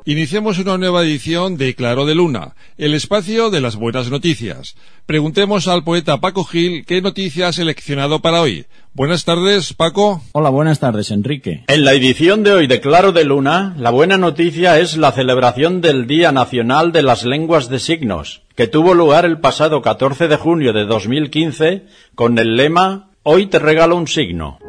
Iniciamos una nueva edición de Claro de Luna, el espacio de las buenas noticias. Preguntemos al poeta Paco Gil qué noticia ha seleccionado para hoy. Buenas tardes, Paco. Hola, buenas tardes, Enrique. En la edición de hoy de Claro de Luna, la buena noticia es la celebración del Día Nacional de las Lenguas de Signos, que tuvo lugar el pasado 14 de junio de 2015 con el lema «Hoy te regalo un signo».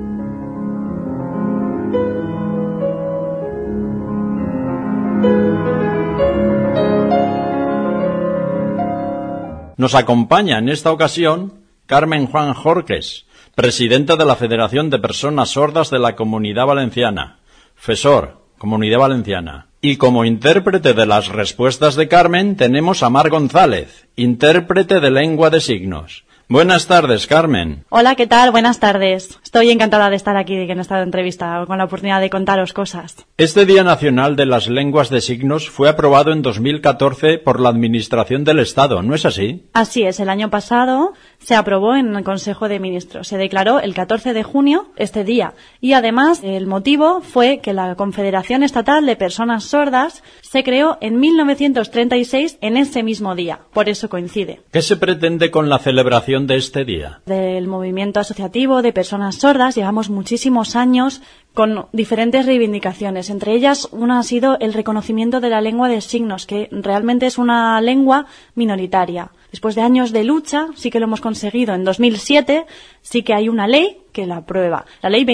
Nos acompaña en esta ocasión Carmen Juan Jorques, presidenta de la Federación de Personas Sordas de la Comunidad Valenciana, FESOR, Comunidad Valenciana. Y como intérprete de las respuestas de Carmen tenemos a Mar González, intérprete de lengua de signos. Buenas tardes, Carmen. Hola, ¿qué tal? Buenas tardes. Estoy encantada de estar aquí en esta entrevista con la oportunidad de contaros cosas. Este Día Nacional de las Lenguas de Signos fue aprobado en 2014 por la Administración del Estado, ¿no es así? Así es, el año pasado se aprobó en el Consejo de Ministros. Se declaró el 14 de junio este día y además el motivo fue que la Confederación Estatal de Personas Sordas se creó en 1936 en ese mismo día. Por eso coincide. ¿Qué se pretende con la celebración de este día? Del movimiento asociativo de personas sordas llevamos muchísimos años con diferentes reivindicaciones. Entre ellas, una ha sido el reconocimiento de la lengua de signos, que realmente es una lengua minoritaria. Después de años de lucha, sí que lo hemos conseguido. En 2007 sí que hay una ley que la aprueba. La ley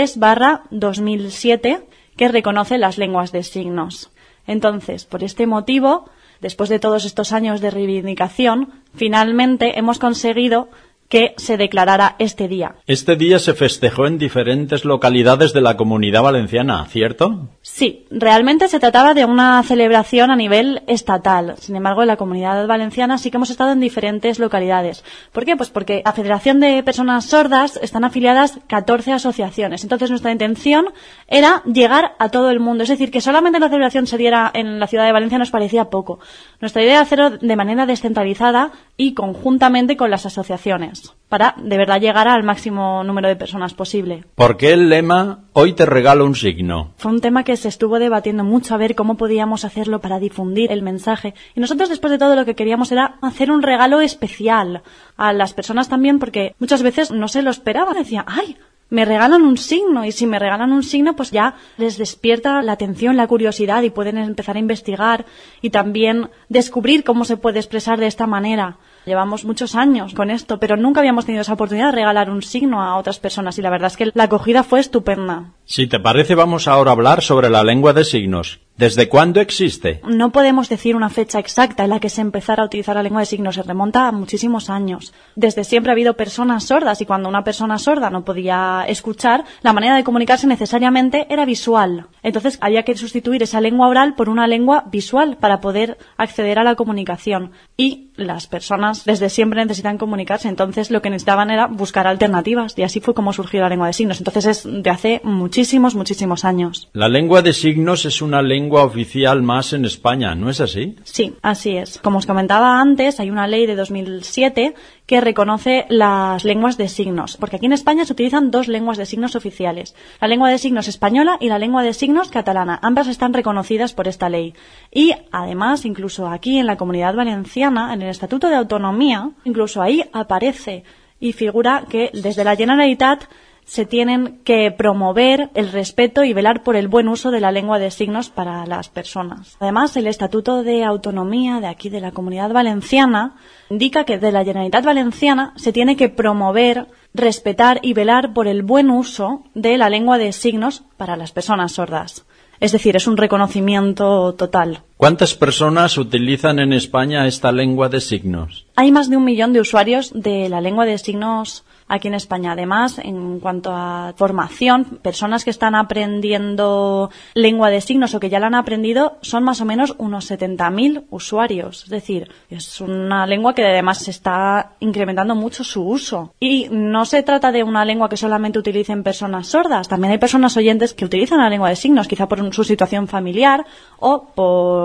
23/2007, que reconoce las lenguas de signos. Entonces, por este motivo, después de todos estos años de reivindicación, finalmente hemos conseguido que se declarara este día. Este día se festejó en diferentes localidades de la Comunidad Valenciana, ¿cierto? Sí, realmente se trataba de una celebración a nivel estatal. Sin embargo, en la Comunidad Valenciana sí que hemos estado en diferentes localidades. ¿Por qué? Pues porque a la Federación de Personas Sordas están afiliadas 14 asociaciones. Entonces, nuestra intención era llegar a todo el mundo. Es decir, que solamente la celebración se diera en la ciudad de Valencia nos parecía poco. Nuestra idea era hacerlo de manera descentralizada y conjuntamente con las asociaciones, para de verdad llegar al máximo número de personas posible. ¿Por qué el lema «Hoy te regalo un signo»? Fue un tema que se estuvo debatiendo mucho a ver cómo podíamos hacerlo para difundir el mensaje. Y nosotros, después de todo, lo que queríamos era hacer un regalo especial a las personas también, porque muchas veces no se lo esperaban. Decían, ¡ay! Me regalan un signo, y si me regalan un signo, pues ya les despierta la atención, la curiosidad, y pueden empezar a investigar y también descubrir cómo se puede expresar de esta manera. Llevamos muchos años con esto, pero nunca habíamos tenido esa oportunidad de regalar un signo a otras personas, y la verdad es que la acogida fue estupenda. Si te parece, vamos ahora a hablar sobre la lengua de signos. ¿Desde cuándo existe? No podemos decir una fecha exacta en la que se empezara a utilizar la lengua de signos. Se remonta a muchísimos años. Desde siempre ha habido personas sordas, y cuando una persona sorda no podía escuchar, la manera de comunicarse necesariamente era visual. Entonces había que sustituir esa lengua oral por una lengua visual para poder acceder a la comunicación. Y las personas desde siempre necesitan comunicarse, entonces lo que necesitaban era buscar alternativas, y así fue como surgió la lengua de signos. Entonces es de hace muchísimos años. La lengua de signos es una lengua oficial más en España, ¿no es así? Sí, así es. Como os comentaba antes, hay una ley de 2007 que reconoce las lenguas de signos, porque aquí en España se utilizan dos lenguas de signos oficiales, la lengua de signos española y la lengua de signos catalana. Ambas están reconocidas por esta ley. Y además, incluso aquí en la Comunidad Valenciana, en el Estatuto de Autonomía, incluso ahí aparece y figura que desde la Generalitat se tienen que promover el respeto y velar por el buen uso de la lengua de signos para las personas. Además, el Estatuto de Autonomía de aquí de la Comunidad Valenciana indica que de la Generalitat Valenciana se tiene que promover, respetar y velar por el buen uso de la lengua de signos para las personas sordas. Es decir, es un reconocimiento total. ¿Cuántas personas utilizan en España esta lengua de signos? Hay más de 1 millón de usuarios de la lengua de signos aquí en España. Además, en cuanto a formación, personas que están aprendiendo lengua de signos o que ya la han aprendido son más o menos unos 70.000 usuarios. Es decir, es una lengua que además se está incrementando mucho su uso. Y no se trata de una lengua que solamente utilicen personas sordas. También hay personas oyentes que utilizan la lengua de signos, quizá por su situación familiar o por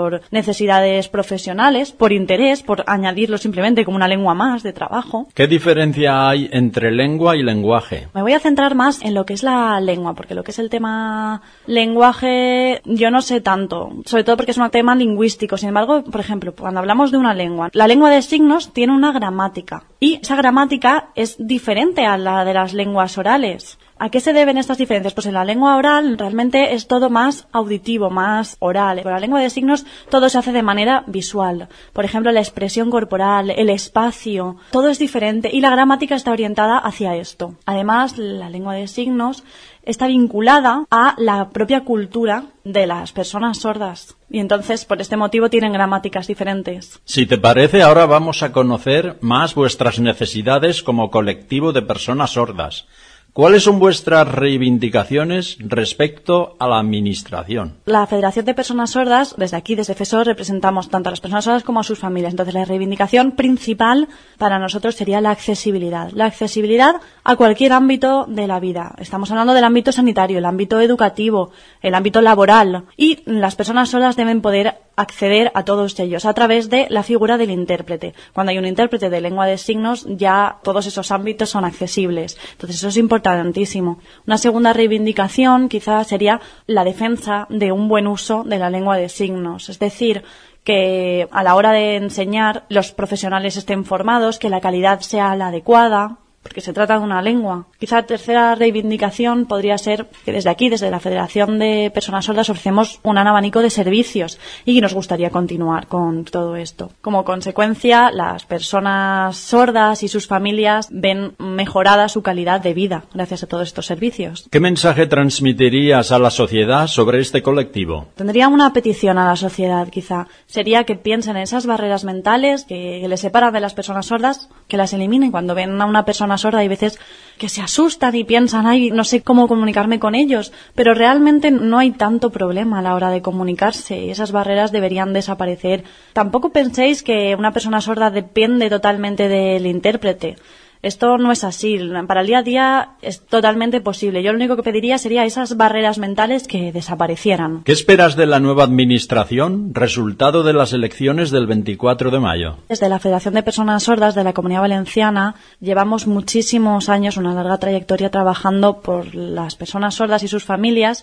por necesidades profesionales, por interés, por añadirlo simplemente como una lengua más de trabajo. ¿Qué diferencia hay entre lengua y lenguaje? Me voy a centrar más en lo que es la lengua, porque lo que es el tema lenguaje yo no sé tanto, sobre todo porque es un tema lingüístico. Sin embargo, por ejemplo, cuando hablamos de una lengua, la lengua de signos tiene una gramática y esa gramática es diferente a la de las lenguas orales. ¿A qué se deben estas diferencias? Pues en la lengua oral realmente es todo más auditivo, más oral. En la lengua de signos todo se hace de manera visual. Por ejemplo, la expresión corporal, el espacio, todo es diferente y la gramática está orientada hacia esto. Además, la lengua de signos está vinculada a la propia cultura de las personas sordas. Y entonces, por este motivo, tienen gramáticas diferentes. Si te parece, ahora vamos a conocer más vuestras necesidades como colectivo de personas sordas. ¿Cuáles son vuestras reivindicaciones respecto a la Administración? La Federación de Personas Sordas, desde aquí, desde FESOR, representamos tanto a las personas sordas como a sus familias. Entonces, la reivindicación principal para nosotros sería la accesibilidad. La accesibilidad a cualquier ámbito de la vida. Estamos hablando del ámbito sanitario, el ámbito educativo, el ámbito laboral. Y las personas sordas deben poder acceder a todos ellos a través de la figura del intérprete. Cuando hay un intérprete de lengua de signos, ya todos esos ámbitos son accesibles. Entonces, eso es importantísimo. Una segunda reivindicación quizás sería la defensa de un buen uso de la lengua de signos. Es decir, que a la hora de enseñar los profesionales estén formados, que la calidad sea la adecuada, porque se trata de una lengua. Quizá la tercera reivindicación podría ser que desde aquí, desde la Federación de Personas Sordas, ofrecemos un abanico de servicios y nos gustaría continuar con todo esto. Como consecuencia, las personas sordas y sus familias ven mejorada su calidad de vida gracias a todos estos servicios. ¿Qué mensaje transmitirías a la sociedad sobre este colectivo? Tendría una petición a la sociedad, quizá. Sería que piensen en esas barreras mentales que les separan de las personas sordas, que las eliminen. Cuando ven a una persona sorda hay veces que se asustan y piensan, ay, no sé cómo comunicarme con ellos, pero realmente no hay tanto problema a la hora de comunicarse y esas barreras deberían desaparecer. Tampoco penséis que una persona sorda depende totalmente del intérprete. Esto no es así. Para el día a día es totalmente posible. Yo lo único que pediría sería esas barreras mentales que desaparecieran. ¿Qué esperas de la nueva Administración, resultado de las elecciones del 24 de mayo? Desde la Federación de Personas Sordas de la Comunidad Valenciana llevamos muchísimos años, una larga trayectoria trabajando por las personas sordas y sus familias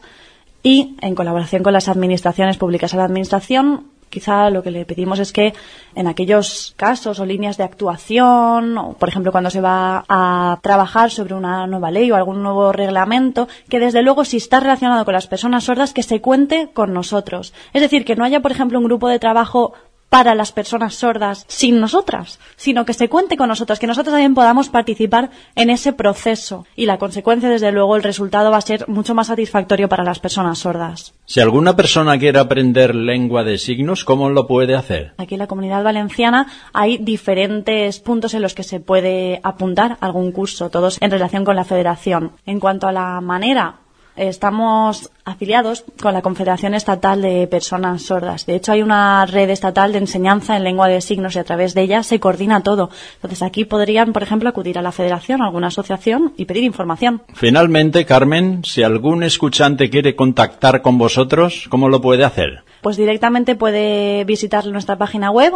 y en colaboración con las administraciones públicas. A la Administración quizá lo que le pedimos es que en aquellos casos o líneas de actuación, o por ejemplo cuando se va a trabajar sobre una nueva ley o algún nuevo reglamento, que desde luego si está relacionado con las personas sordas, que se cuente con nosotros. Es decir, que no haya por ejemplo un grupo de trabajo para las personas sordas sin nosotras, sino que se cuente con nosotras, que nosotros también podamos participar en ese proceso. Y la consecuencia, desde luego, el resultado va a ser mucho más satisfactorio para las personas sordas. Si alguna persona quiere aprender lengua de signos, ¿cómo lo puede hacer? Aquí en la Comunidad Valenciana hay diferentes puntos en los que se puede apuntar a algún curso, todos en relación con la Federación. En cuanto a la manera, estamos afiliados con la Confederación Estatal de Personas Sordas. De hecho, hay una red estatal de enseñanza en lengua de signos y a través de ella se coordina todo. Entonces, aquí podrían, por ejemplo, acudir a la Federación, a alguna asociación y pedir información. Finalmente, Carmen, si algún escuchante quiere contactar con vosotros, ¿cómo lo puede hacer? Pues directamente puede visitar nuestra página web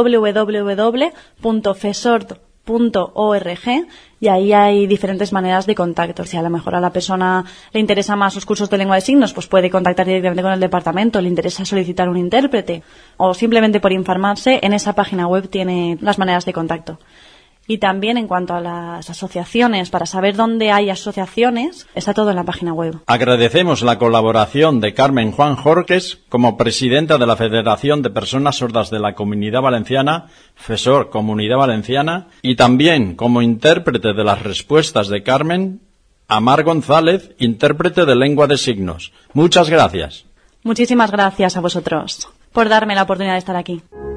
www.fesord.org y ahí hay diferentes maneras de contacto. Si a lo mejor a la persona le interesa más los cursos de lengua de signos, pues puede contactar directamente con el departamento, le interesa solicitar un intérprete o simplemente por informarse, en esa página web tiene las maneras de contacto. Y también en cuanto a las asociaciones, para saber dónde hay asociaciones, está todo en la página web. Agradecemos la colaboración de Carmen Juan Jorques como presidenta de la Federación de Personas Sordas de la Comunidad Valenciana, FESOR Comunidad Valenciana, y también como intérprete de las respuestas de Carmen, a Mar González, intérprete de lengua de signos. Muchas gracias. Muchísimas gracias a vosotros por darme la oportunidad de estar aquí.